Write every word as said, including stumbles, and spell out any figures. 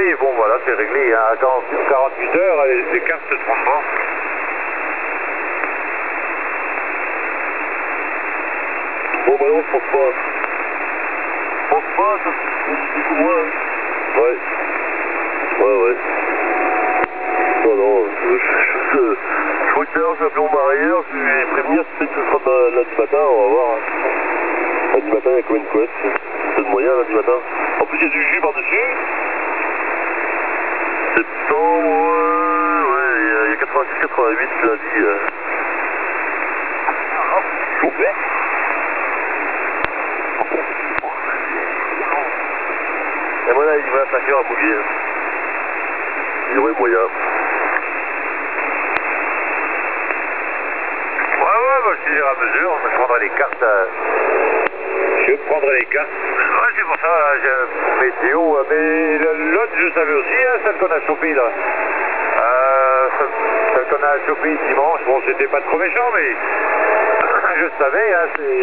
Oui, bon voilà, c'est réglé. Hein. À quarante-huit heures, les, les cartes se seront pas. Bon, bah non, je pense pas. Je pense pas, ça c'est beaucoup moins. Ouais. Ouais, ouais. Non, non, je, je, je, je crois que d'ailleurs, je vais appeler mon marailleur, je vais prévenir, peut-être que ce sera pas lundi matin, on va voir. Lundi matin, il y a combien de couettes? C'est de moyen lundi matin. En plus, il y a du jus par-dessus. Septembre, ouais, ouais, il y a quatre-vingt-six quatre-vingt-huit lundi. Euh. Chauffé. Et voilà, il va à cinq heures à mouiller. Il y aurait moyen. Ouais, ouais, bah, je dirais à mesure, je prendrai les cartes. À... Je prendrai les cartes. Ouais, c'est pour ça, là, j'ai météo. Mais l'autre, je savais aussi, hein, celle qu'on a chopée, là. Euh, celle, celle qu'on a chopée dimanche, bon, c'était pas trop méchant, mais je savais, hein, c'est...